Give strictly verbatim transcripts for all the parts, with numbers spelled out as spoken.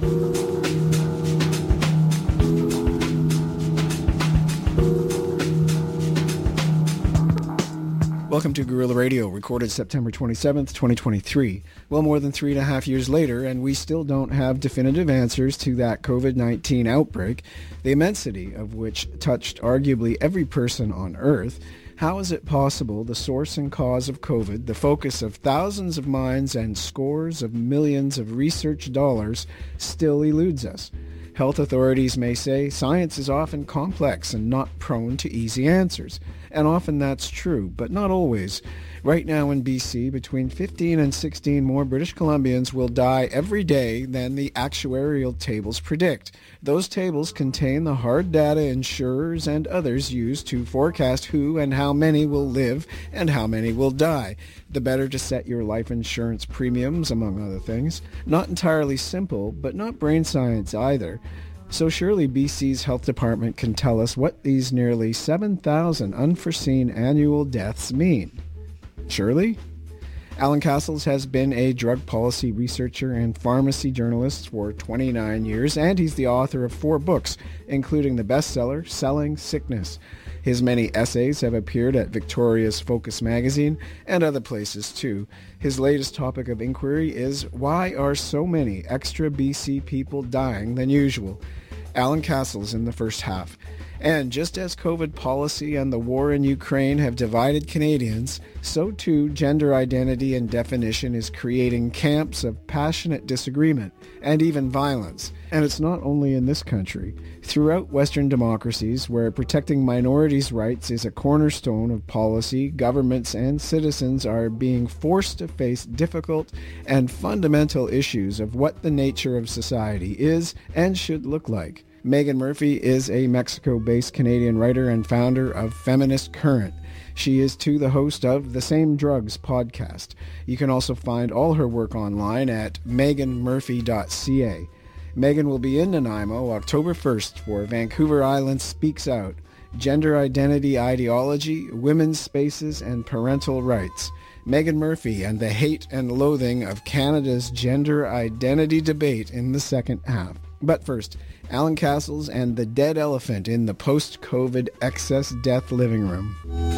Welcome to Guerrilla Radio, recorded September twenty-seventh, twenty twenty-three. Well, more than three and a half years later, and we still don't have definitive answers to that covid nineteen outbreak, the immensity of which touched arguably every person on Earth. How is it possible the source and cause of COVID, the focus of thousands of minds and scores of millions of research dollars, still eludes us? Health authorities may say science is often complex and not prone to easy answers. And often that's true, but not always. Right now in B C, between fifteen and sixteen more British Columbians will die every day than the actuarial tables predict. Those tables contain the hard data insurers and others use to forecast who and how many will live and how many will die. The better to set your life insurance premiums, among other things. Not entirely simple, but not brain science either. So surely B C's health department can tell us what these nearly seven thousand unforeseen annual deaths mean. Surely? Alan Castles has been a drug policy researcher and pharmacy journalist for twenty-nine years, and he's the author of four books, including the bestseller, Selling Sickness. His many essays have appeared at Victoria's Focus magazine and other places too. His latest topic of inquiry is, why are so many extra B C people dying than usual? Alan Castles in the first half. And just as COVID policy and the war in Ukraine have divided Canadians, so too gender identity and definition is creating camps of passionate disagreement and even violence. And it's not only in this country. Throughout Western democracies, where protecting minorities' rights is a cornerstone of policy, governments and citizens are being forced to face difficult and fundamental issues of what the nature of society is and should look like. Megan Murphy is a Mexico-based Canadian writer and founder of Feminist Current. She is too the host of The Same Drugs podcast. You can also find all her work online at megan murphy dot c a. Megan will be in Nanaimo October first for Vancouver Island Speaks Out, Gender Identity Ideology, Women's Spaces, and Parental Rights. Megan Murphy and the hate and loathing of Canada's gender identity debate in the second half. But first, Alan Castles and the dead elephant in the post-COVID excess death living room.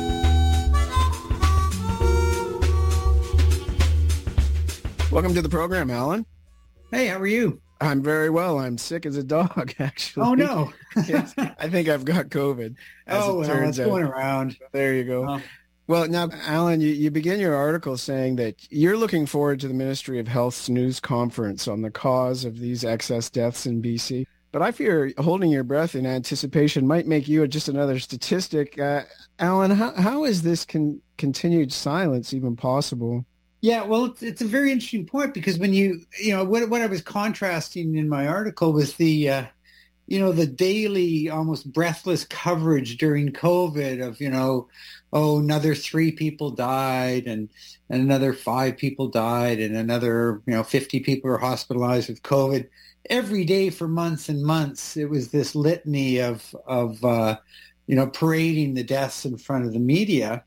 Welcome to the program, Alan. Hey, how are you? I'm very well. I'm sick as a dog, actually. Oh, no. Yes, I think I've got COVID, as oh, it well, turns it's out. going around. There you go. Oh. Well, now, Alan, you, you begin your article saying that you're looking forward to the Ministry of Health's news conference on the cause of these excess deaths in B C. But I fear holding your breath in anticipation might make you just another statistic. Uh, Alan, how, how is this con- continued silence even possible? Yeah, well, it's, it's a very interesting point because when you, you know, what, what I was contrasting in my article was the, uh, you know, the daily almost breathless coverage during COVID of, you know, oh, another three people died and, and another five people died and another, you know, fifty people are hospitalized with COVID. Every day for months and months, it was this litany of, of uh, you know, parading the deaths in front of the media.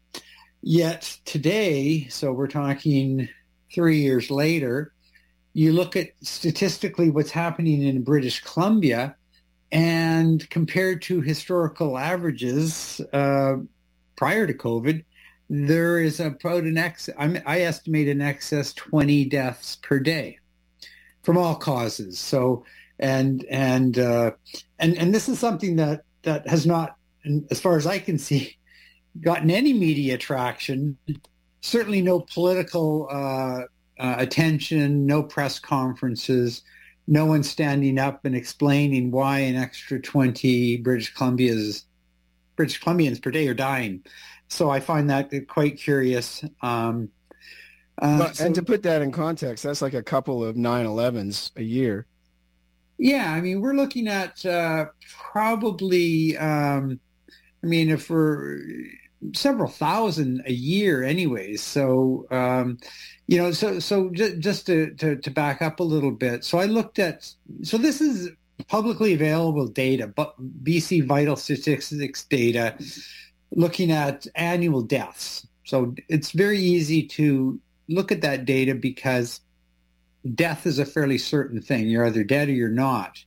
Yet today, so we're talking three years later, you look at statistically what's happening in British Columbia, and compared to historical averages uh, prior to COVID, there is about an ex. I'm, I estimate an excess twenty deaths per day from all causes. So, and and uh, and and this is something that that has not, as far as I can see, gotten any media traction. Certainly, no political uh, uh, attention, no press conferences. No one standing up and explaining why an extra twenty British Columbia's British Columbians per day are dying. So I find that quite curious. Um, uh, well, so, and to put that in context, that's like a couple of nine elevens a year. Yeah, I mean, we're looking at uh, probably, um, I mean, if we're several thousand a year anyways. So, um, you know, so so j- just to, to, to back up a little bit. So I looked at, so this is publicly available data, but B C Vital Statistics data, looking at annual deaths. So it's very easy to look at that data because death is a fairly certain thing. You're either dead or you're not.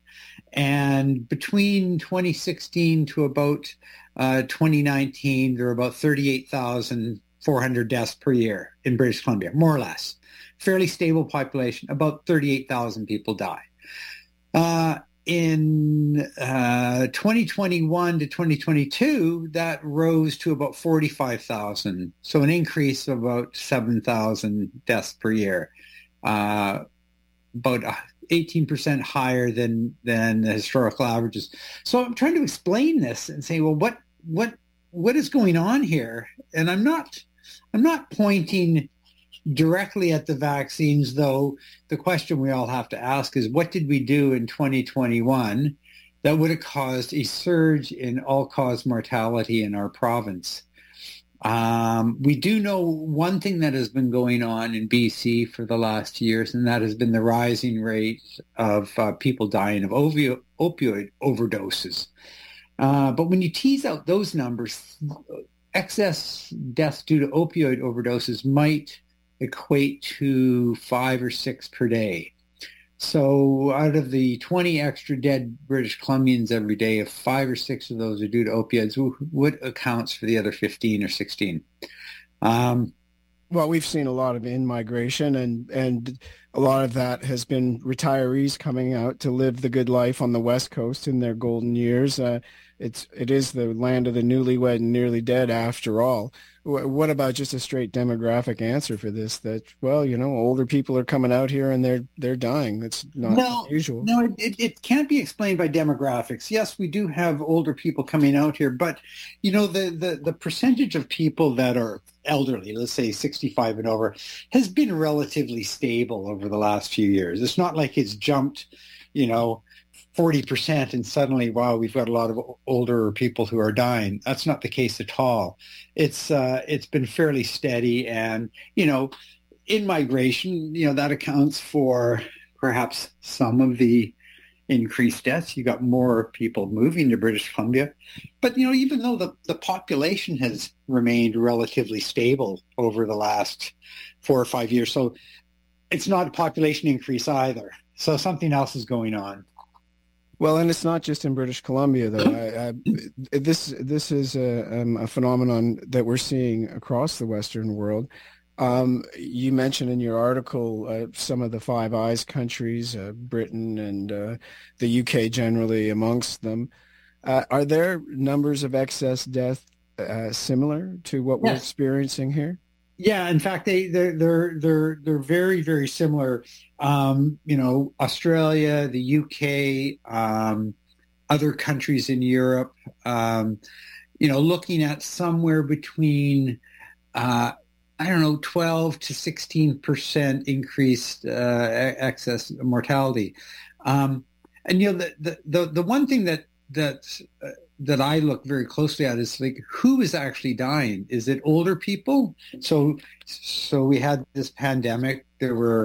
And between twenty sixteen to about uh, twenty nineteen, there were about thirty-eight thousand four hundred deaths per year in British Columbia, more or less. Fairly stable population, about thirty-eight thousand people die. Uh, in uh, twenty twenty-one to twenty twenty-two, that rose to about forty-five thousand. So an increase of about seven thousand deaths per year. Uh, about eighteen percent higher than than the historical averages. So I'm trying to explain this and say, well, what what what is going on here? And I'm not I'm not pointing directly at the vaccines, though. The question we all have to ask is, what did we do in twenty twenty-one that would have caused a surge in all-cause mortality in our province? Um, we do know one thing that has been going on in B C for the last years, and that has been the rising rate of uh, people dying of ovi- opioid overdoses. Uh, but when you tease out those numbers, excess deaths due to opioid overdoses might equate to five or six per day. So out of the twenty extra dead British Columbians every day, if five or six of those are due to opioids, what accounts for the other fifteen or sixteen? Um, well, we've seen a lot of in-migration, and, and a lot of that has been retirees coming out to live the good life on the West Coast in their golden years. Uh, it's, it is the land of the newlywed and nearly dead after all. What about just a straight demographic answer for this? That, well, you know, older people are coming out here and they're they're dying. That's not no, usual. No, it, it can't be explained by demographics. Yes, we do have older people coming out here, but, you know, the, the, the percentage of people that are elderly, let's say sixty-five and over, has been relatively stable over the last few years. It's not like it's jumped, you know, forty percent and suddenly, wow, we've got a lot of older people who are dying. That's not the case at all. It's uh, it's been fairly steady, and, you know, in migration, you know, that accounts for perhaps some of the increased deaths. You got more people moving to British Columbia. But, you know, even though the, the population has remained relatively stable over the last four or five years, so it's not a population increase either. So something else is going on. Well, and it's not just in British Columbia, though. I, I, this this is a, um, a phenomenon that we're seeing across the Western world. Um, you mentioned in your article uh, some of the Five Eyes countries, uh, Britain and uh, the U K generally amongst them. Uh, are there numbers of excess death uh, similar to what we're Yes. experiencing here? Yeah, in fact, they they're they're they're they're very very similar. Um, you know, Australia, the U K, um, other countries in Europe. Um, you know, looking at somewhere between uh, I don't know, twelve to sixteen percent increased uh, excess mortality. Um, and you know, the the the, the one thing that that uh, that I look very closely at is, like, who is actually dying? Is it older people? So, so we had this pandemic. There were,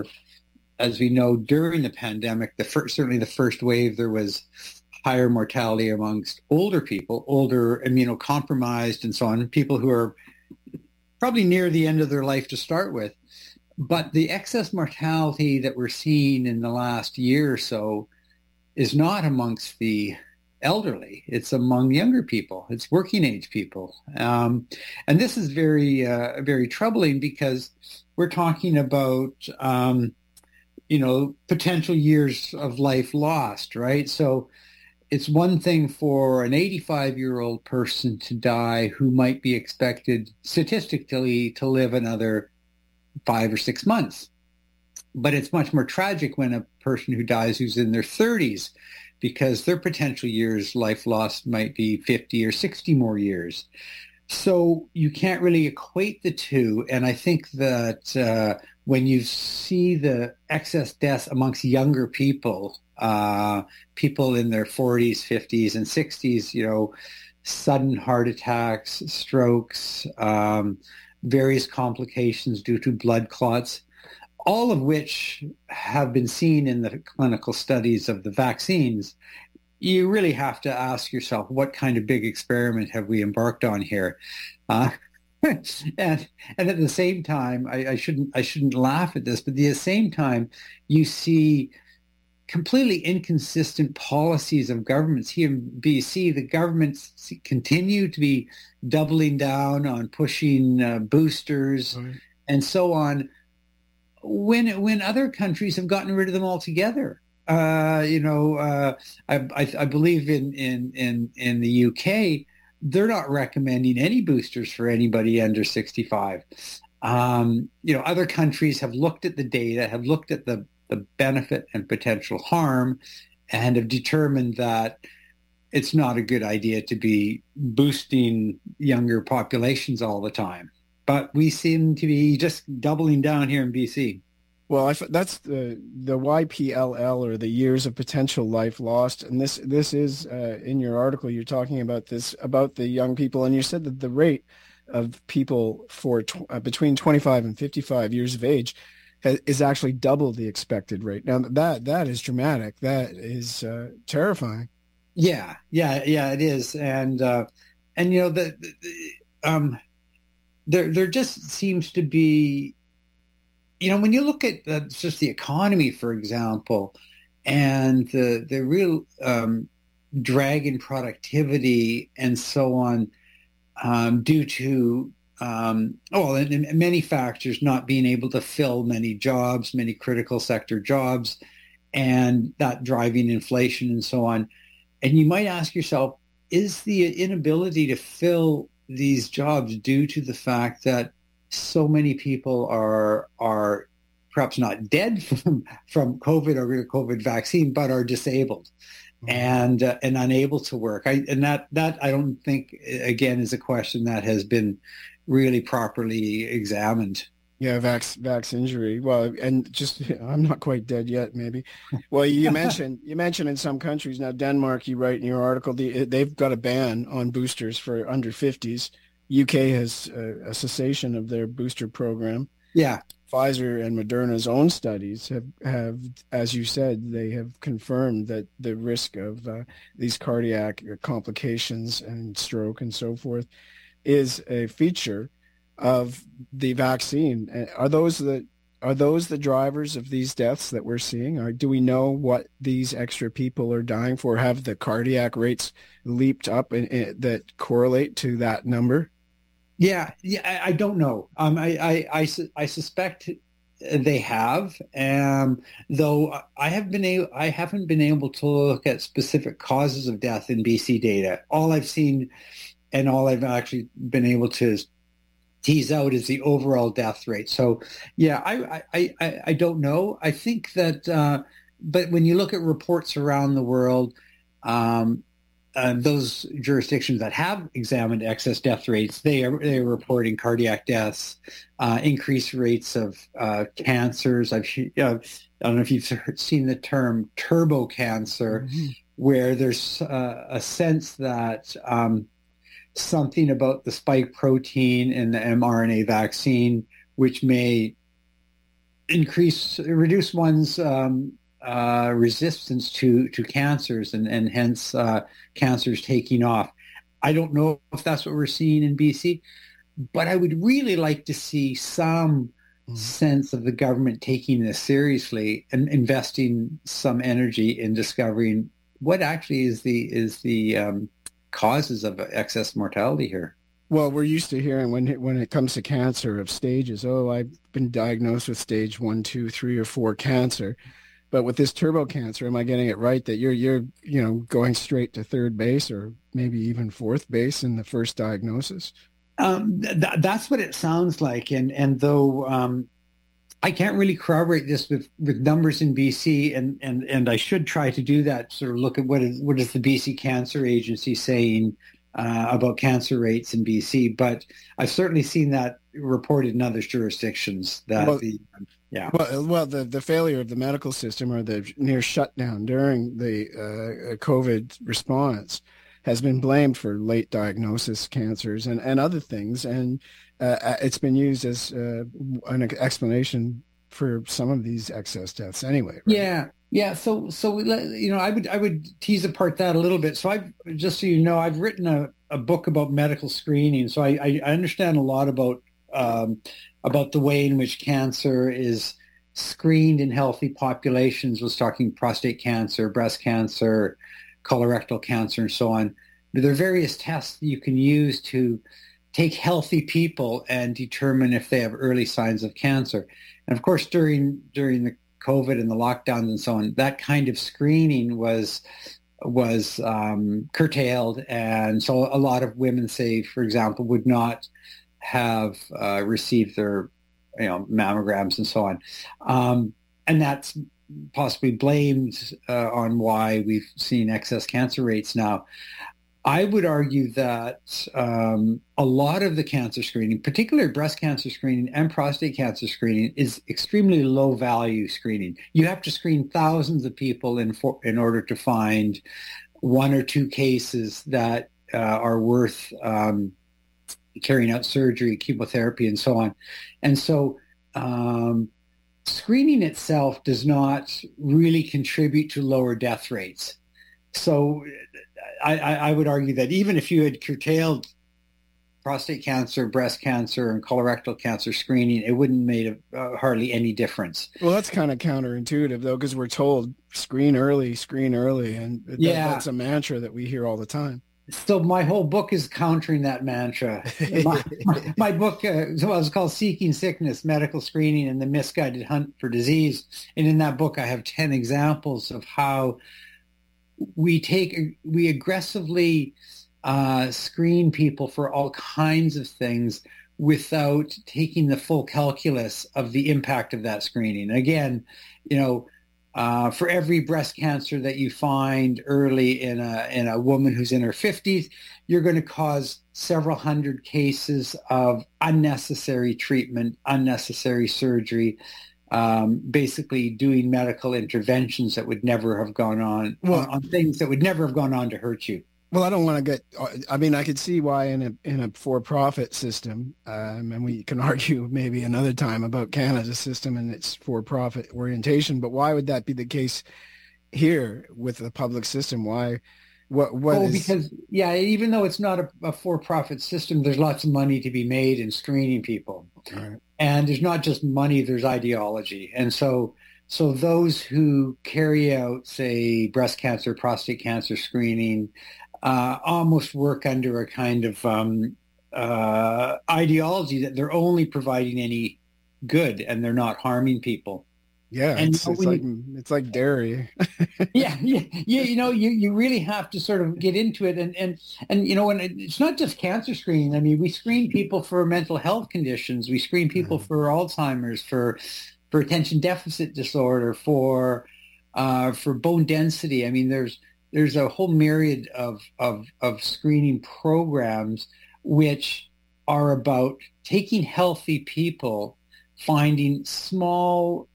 as we know, during the pandemic, the first, certainly the first wave, there was higher mortality amongst older people, older, immunocompromised, and so on, people who are probably near the end of their life to start with. But the excess mortality that we're seeing in the last year or so is not amongst the elderly. It's among younger people. It's working age people. Um, and this is very, uh, very troubling, because we're talking about, um, you know, potential years of life lost, right? So it's one thing for an eighty-five-year-old person to die who might be expected statistically to live another five or six months. But it's much more tragic when a person who dies who's in their thirties, because their potential years life lost might be fifty or sixty more years. So you can't really equate the two. And I think that uh, when you see the excess deaths amongst younger people, uh, people in their forties, fifties, and sixties, you know, sudden heart attacks, strokes, um, various complications due to blood clots, all of which have been seen in the clinical studies of the vaccines, you really have to ask yourself, what kind of big experiment have we embarked on here? Uh, and and at the same time, I, I shouldn't I shouldn't laugh at this, but at the same time, you see completely inconsistent policies of governments here in B C. The governments continue to be doubling down on pushing uh, boosters right. and so on, when when other countries have gotten rid of them altogether. Uh, you know, uh, I, I, I believe in, in in in the U K, they're not recommending any boosters for anybody under sixty-five. Um, you know, other countries have looked at the data, have looked at the, the benefit and potential harm, and have determined that it's not a good idea to be boosting younger populations all the time. But we seem to be just doubling down here in B C. Well, I, that's the the Y P L L, or the years of potential life lost, and this this is uh, in your article. You're talking about this about the young people, and you said that the rate of people for tw- uh, between twenty-five and fifty-five years of age has, is actually double the expected rate. Now that that is dramatic. That is uh, terrifying. Yeah, yeah, yeah, it is, and uh, and you know the, the um, there there just seems to be. You know, when you look at uh, just the economy, for example, and the the real um, drag in productivity and so on, um, due to um, oh, and, and many factors, not being able to fill many jobs, many critical sector jobs, and that driving inflation and so on. And you might ask yourself, is the inability to fill these jobs due to the fact that so many people are are perhaps not dead from from COVID or a COVID vaccine, but are disabled mm-hmm. and uh, and unable to work? I, and that that I don't think, again, is a question that has been really properly examined. Yeah, vax vax injury. Well, and just I'm not quite dead yet, maybe. Well, you mentioned you mentioned in some countries now, Denmark. You write in your article, the, they've got a ban on boosters for under fifties. U K has a, a cessation of their booster program. Yeah. Pfizer and Moderna's own studies have, have, as you said, they have confirmed that the risk of uh, these cardiac complications and stroke and so forth is a feature of the vaccine. Are those the are those the drivers of these deaths that we're seeing? Or do we know what these extra people are dying for? Have the cardiac rates leaped up in, in, that correlate to that number? Yeah, yeah, I, I don't know. Um, I, I, I, I suspect they have, um, though I have been able, I haven't been able to look at specific causes of death in B C data. All I've seen, and all I've actually been able to tease out, is the overall death rate. So, yeah, I, I, I, I don't know. I think that, uh, but when you look at reports around the world, um, Uh, those jurisdictions that have examined excess death rates, they are they are reporting cardiac deaths, uh, increased rates of uh, cancers. I've uh, I don't know if you've seen the term turbo cancer, mm-hmm. where there's uh, a sense that um, something about the spike protein in the mRNA vaccine, which may increase, reduce one's um, Uh, resistance to to cancers, and and hence uh, cancers taking off. I don't know if that's what we're seeing in B C, but I would really like to see some mm. sense of the government taking this seriously and investing some energy in discovering what actually is the is the um, causes of excess mortality here. Well, we're used to hearing when it, when it comes to cancer of stages. Oh, I've been diagnosed with stage one, two, three, or four cancer. But with this turbo cancer, am I getting it right that you're you're you know going straight to third base or maybe even fourth base in the first diagnosis? Um, th- that's what it sounds like, and and though um, I can't really corroborate this with, with numbers in B C, and, and and I should try to do that. Sort of look at what is what is the B C Cancer Agency saying uh, about cancer rates in B C, but I've certainly seen that reported in other jurisdictions. That well, the Yeah. Well, well, the, the failure of the medical system, or the near shutdown during the uh, COVID response, has been blamed for late diagnosis cancers and, and other things. And uh, it's been used as uh, an explanation for some of these excess deaths anyway. Right? Yeah. Yeah, so so you know, I would I would tease apart that a little bit. So I just so you know, I've written a, a book about medical screening. So I, I understand a lot about um, about the way in which cancer is screened in healthy populations. Was talking prostate cancer, breast cancer, colorectal cancer, and so on. But there are various tests that you can use to take healthy people and determine if they have early signs of cancer. And of course, during during the COVID and the lockdowns and so on, that kind of screening was was um, curtailed, and so a lot of women, say, for example, would not have uh, received their, you know, mammograms and so on, um, and that's possibly blamed uh, on why we've seen excess cancer rates now. I would argue that um, a lot of the cancer screening, particularly breast cancer screening and prostate cancer screening, is extremely low value screening. You have to screen thousands of people in for, in order to find one or two cases that uh, are worth um, carrying out surgery, chemotherapy, and so on. And so um, screening itself does not really contribute to lower death rates. So I, I would argue that even if you had curtailed prostate cancer, breast cancer, and colorectal cancer screening, it wouldn't make uh, hardly any difference. Well, that's kind of counterintuitive, though, because we're told screen early, screen early, and that, yeah. that's a mantra that we hear all the time. So my whole book is countering that mantra. My, my, my book uh, well, it's called Seeking Sickness, Medical Screening and the Misguided Hunt for Disease. And in that book, I have ten examples of how we take, we aggressively uh, screen people for all kinds of things without taking the full calculus of the impact of that screening. Again, you know, uh, for every breast cancer that you find early in a in a woman who's in her fifties, you're going to cause several hundred cases of unnecessary treatment, unnecessary surgery, um, basically doing medical interventions that would never have gone on, well, on, on things that would never have gone on to hurt you. Well, I don't want to get, I mean, I could see why in a in a for-profit system, um, and we can argue maybe another time about Canada's system and its for-profit orientation, but why would that be the case here with the public system? Why? What? What? Oh, is... because, yeah, even though it's not a, a for-profit system, there's lots of money to be made in screening people. Right. And there's not just money, there's ideology. And so so those who carry out, say, breast cancer, prostate cancer screening, uh, almost work under a kind of um, uh, ideology that they're only providing any good and they're not harming people. Yeah, and it's, it's like you, it's like dairy. yeah, yeah, yeah. You know, you, you really have to sort of get into it, and and and you know, and it's not just cancer screening. I mean, we screen people for mental health conditions. We screen people mm-hmm. for Alzheimer's, for for attention deficit disorder, for uh, for bone density. I mean, there's there's a whole myriad of of of screening programs which are about taking healthy people, finding small,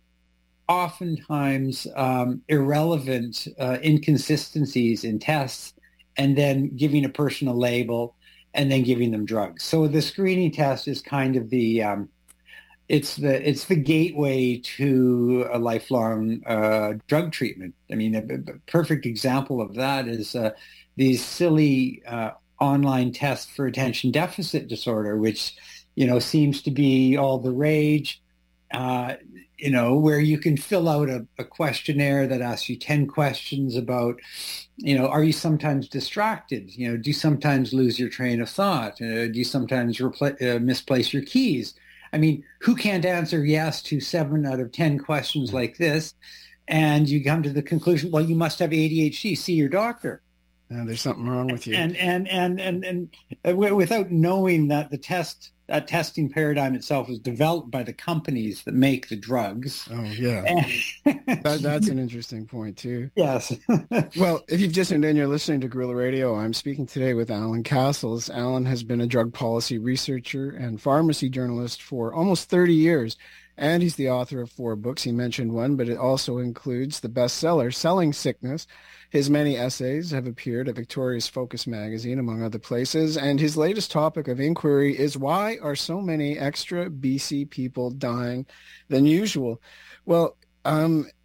oftentimes um, irrelevant uh, inconsistencies in tests, and then giving a person a label and then giving them drugs. So the screening test is kind of the um, it's the it's the gateway to a lifelong uh, drug treatment. I mean, a, a perfect example of that is uh, these silly uh, online tests for attention deficit disorder, which, you know, seems to be all the rage. Uh, you know, where you can fill out a, a questionnaire that asks you ten questions about, you know, are you sometimes distracted? You know, do you sometimes lose your train of thought? Uh, do you sometimes repl- uh, misplace your keys? I mean, who can't answer yes to seven out of ten questions like this? And you come to the conclusion, well, you must have A D H D. See your doctor. Uh, there's something wrong with you. And and and and and, and without knowing that the test. That testing paradigm itself was developed by the companies that make the drugs. Oh, yeah. that, that's an interesting point, too. Yes. Well, if you've just tuned in, you're listening to Guerrilla Radio. I'm speaking today with Alan Castles. Alan has been a drug policy researcher and pharmacy journalist for almost thirty years, and he's the author of four books. He mentioned one, but it also includes the bestseller, Selling Sickness. His many essays have appeared at Victoria's Focus magazine, among other places, and his latest topic of inquiry is why are so many extra B C people dying than usual? Well, um,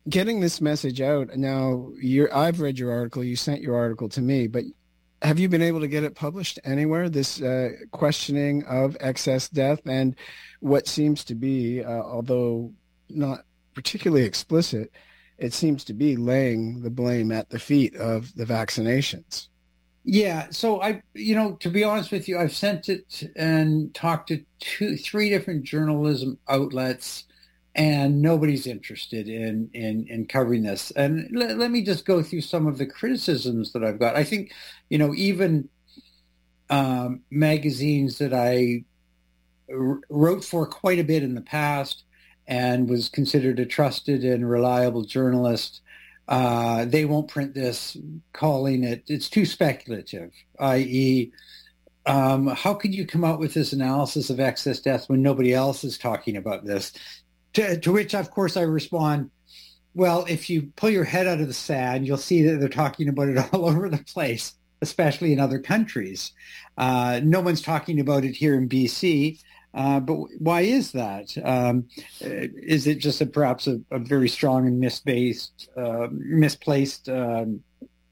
getting this message out now, you're, I've read your article, you sent your article to me, but have you been able to get it published anywhere, this uh, questioning of excess death and what seems to be, uh, although not particularly explicit, it seems to be laying the blame at the feet of the vaccinations? Yeah. So I, you know, to be honest with you, I've sent it and talked to two, three different journalism outlets, and nobody's interested in, in, in covering this. And let, let me just go through some of the criticisms that I've got. I think, you know, even um, magazines that I r- wrote for quite a bit in the past and was considered a trusted and reliable journalist, uh, they won't print this, calling it, it's too speculative, that is, um, how could you come out with this analysis of excess deaths when nobody else is talking about this? To, to which, of course, I respond, well, if you pull your head out of the sand, you'll see that they're talking about it all over the place, especially in other countries. Uh, no one's talking about it here in B C, uh, but why is that? Um, is it just a, perhaps a, a very strong and misbased, uh, misplaced um,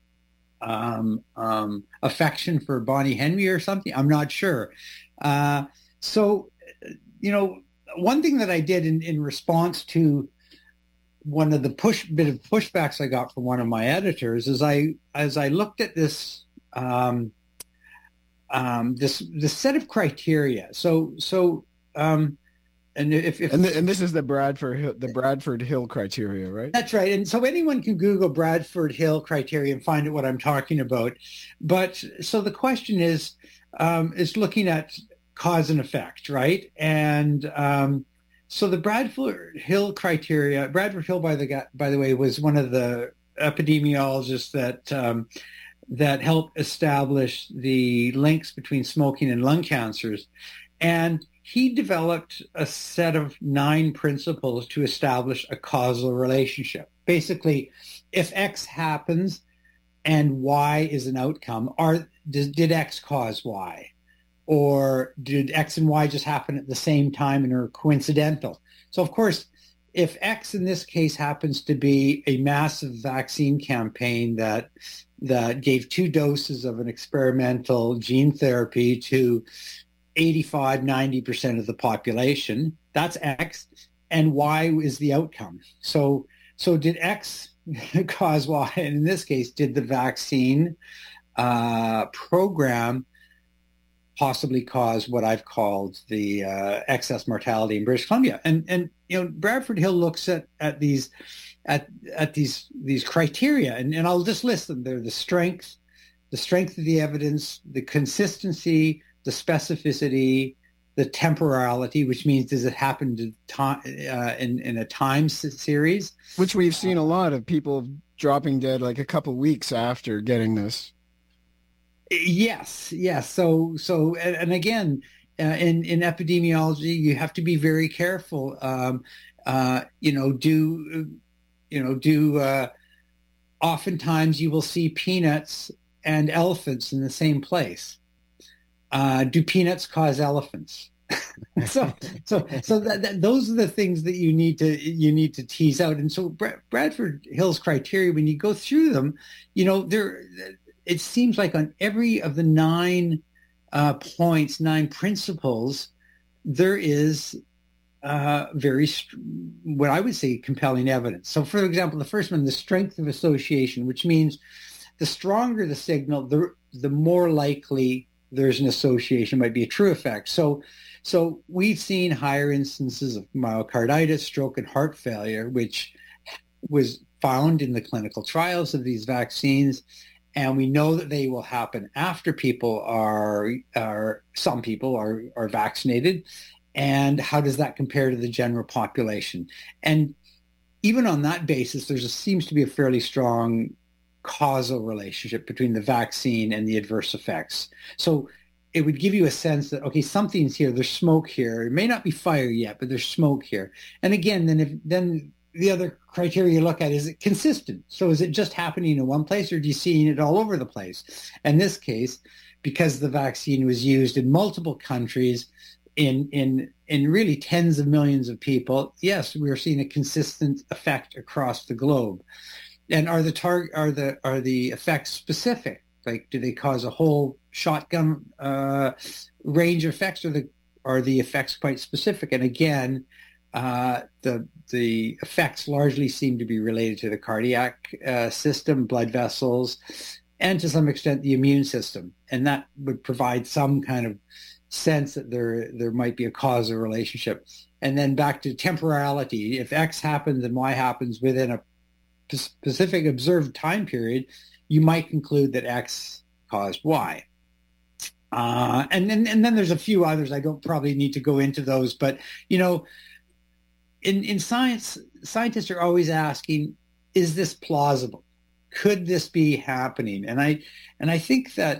um, um, affection for Bonnie Henry or something? I'm not sure. Uh, so, you know, one thing that I did in, in response to one of the push bit of pushbacks I got from one of my editors is I, as I looked at this, um, um, this, this set of criteria. So, so, um, and if, if and, the, and this is the Bradford Hill, the Bradford Hill criteria, right? That's right. And so anyone can Google Bradford Hill criteria and find out what I'm talking about. But so the question is, um, is looking at cause and effect, right? And um, so the Bradford Hill criteria, Bradford Hill, by the by the way, was one of the epidemiologists that um, that helped establish the links between smoking and lung cancers, and he developed a set of nine principles to establish a causal relationship. Basically, if X happens and Y is an outcome, are did, did X cause Y? Or did X and Y just happen at the same time and are coincidental? So, of course, if X in this case happens to be a massive vaccine campaign that that gave two doses of an experimental gene therapy to eighty-five, ninety percent of the population, that's X, and Y is the outcome. So, so did X cause Y? And in this case, did the vaccine uh, program possibly cause what I've called the uh, excess mortality in British Columbia? And and you know, Bradford Hill looks at at these at at these these criteria, and, and I'll just list them. They're the strength, the strength of the evidence, the consistency, the specificity, the temporality, which means does it happen to time uh, in in a time series? Which we've seen a lot of people dropping dead like a couple weeks after getting this. Yes, yes. So, so, and, and again, uh, in in epidemiology, you have to be very careful. Um, uh, you know, do you know? Do uh, oftentimes you will see peanuts and elephants in the same place. Uh, do peanuts cause elephants? so, so, so that, that, those are the things that you need to you need to tease out. And so, Brad, Bradford Hill's criteria, when you go through them, you know, they're. It seems like on every of the nine uh, points, nine principles, there is uh, very, what I would say, compelling evidence. So, for example, the first one, the strength of association, which means the stronger the signal, the the more likely there's an association, might be a true effect. So, so we've seen higher instances of myocarditis, stroke, and heart failure, which was found in the clinical trials of these vaccines. And we know that they will happen after people are, are some people are, are vaccinated. And how does that compare to the general population? And even on that basis, there seems to be a fairly strong causal relationship between the vaccine and the adverse effects. So it would give you a sense that, okay, something's here. There's smoke here. It may not be fire yet, but there's smoke here. And again, then if then the other criteria you look at, is it consistent? So is it just happening in one place, or do you see it all over the place? In this case, because the vaccine was used in multiple countries, in in in really tens of millions of people, yes, we're seeing a consistent effect across the globe. And are the tar- are the are the effects specific? Like, do they cause a whole shotgun uh, range of effects, or the are the effects quite specific? And again, uh, the the effects largely seem to be related to the cardiac uh, system, blood vessels, and to some extent the immune system. And that would provide some kind of sense that there there might be a causal relationship. And then back to temporality: if X happens and Y happens within a specific observed time period, you might conclude that X caused Y. Uh, and then and then there's a few others. I don't probably need to go into those, but you know, in in science, scientists are always asking, is this plausible? Could this be happening? And I and I think that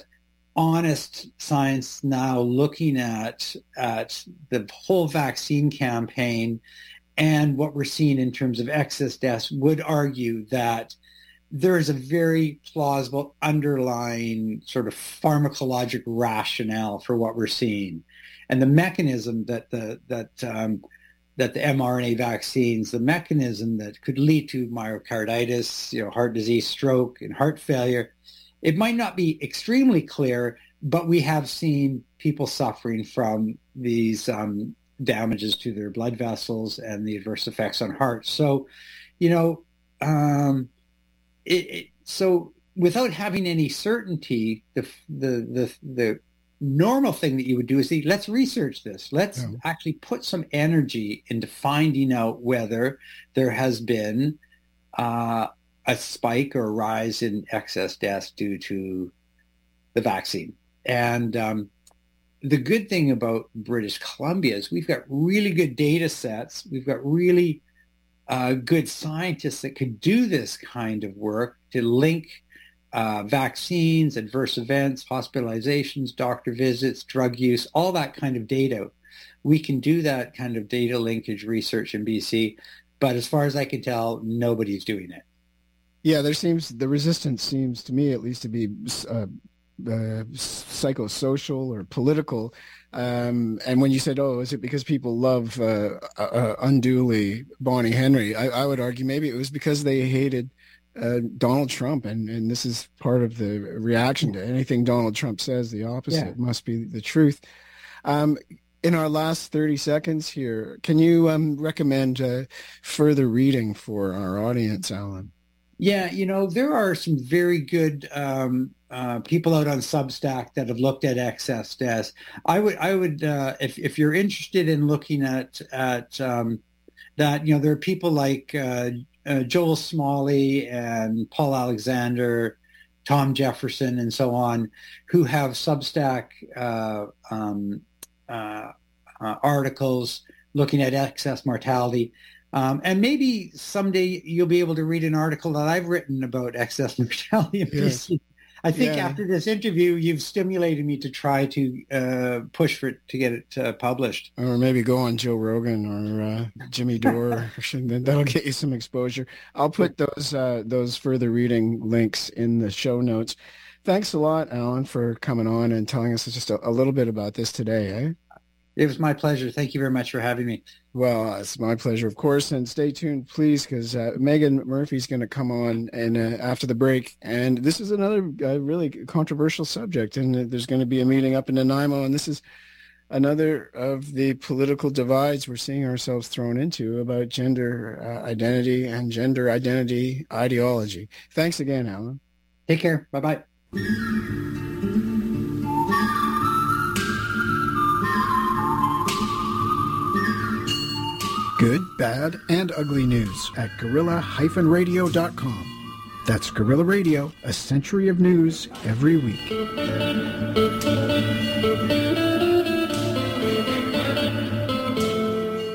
honest science now, looking at at the whole vaccine campaign and what we're seeing in terms of excess deaths, would argue that there is a very plausible underlying sort of pharmacologic rationale for what we're seeing, and the mechanism that the that um, that the mRNA vaccines, the mechanism that could lead to myocarditis, you know, heart disease, stroke, and heart failure. It might not be extremely clear, but we have seen people suffering from these um, damages to their blood vessels and the adverse effects on hearts. So, you know, um, it, it, so without having any certainty, the, the the the normal thing that you would do is say, let's research this. Let's yeah. actually put some energy into finding out whether there has been uh, a spike or a rise in excess deaths due to the vaccine. And um, the good thing about British Columbia is we've got really good data sets. We've got really uh, good scientists that could do this kind of work to link uh, vaccines, adverse events, hospitalizations, doctor visits, drug use, all that kind of data. We can do that kind of data linkage research in B C, but as far as I can tell, nobody's doing it. Yeah, there seems, the resistance seems to me at least to be uh, uh, psychosocial or political. Um, and when you said, oh, is it because people love uh, uh, unduly Bonnie Henry? I, I would argue maybe it was because they hated uh, Donald Trump. And, and this is part of the reaction to anything Donald Trump says. The opposite yeah. must be the truth. Um, in our last thirty seconds here, can you um, recommend uh, further reading for our audience, Alan? Yeah, you know, there are some very good um, uh, people out on Substack that have looked at excess deaths. I would, I would, uh, if if you're interested in looking at at um, that, you know, there are people like uh, uh, Joel Smalley and Paul Alexander, Tom Jefferson, and so on, who have Substack uh, um, uh, uh, articles looking at excess mortality. Um, and maybe someday you'll be able to read an article that I've written about excess mortality in B C. I think yeah. after this interview, you've stimulated me to try to uh, push for it to get it uh, published. Or maybe go on Joe Rogan or uh, Jimmy Dore. That'll get you some exposure. I'll put those uh, those further reading links in the show notes. Thanks a lot, Alan, for coming on and telling us just a, a little bit about this today. Eh? It was my pleasure. Thank you very much for having me. Well, it's my pleasure, of course. And stay tuned, please, because uh, Megan Murphy's going to come on and uh, after the break. And this is another uh, really controversial subject. And uh, there's going to be a meeting up in Nanaimo. And this is another of the political divides we're seeing ourselves thrown into about gender uh, identity and gender identity ideology. Thanks again, Alan. Take care. Bye-bye. Good, bad, and ugly news at gorilla dash radio dot com. That's Guerrilla Radio, a century of news every week.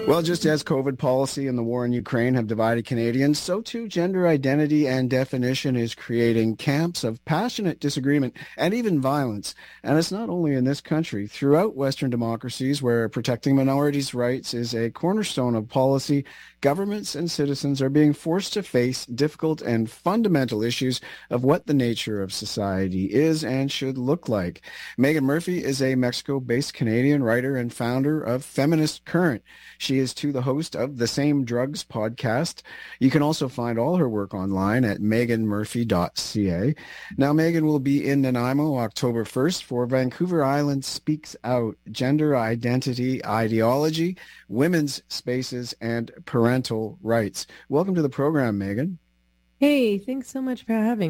Well, just as COVID policy and the war in Ukraine have divided Canadians, so too gender identity and definition is creating camps of passionate disagreement and even violence. And it's not only in this country. Throughout Western democracies, where protecting minorities' rights is a cornerstone of policy, governments and citizens are being forced to face difficult and fundamental issues of what the nature of society is and should look like. Megan Murphy is a Mexico-based Canadian writer and founder of Feminist Current. She is too the host of the Same Drugs podcast. You can also find all her work online at megan murphy dot c a. Now, Megan will be in Nanaimo October first for Vancouver Island Speaks Out, Gender Identity, Ideology, Women's Spaces, and Parental Rights. Welcome to the program, Megan. Hey, thanks so much for having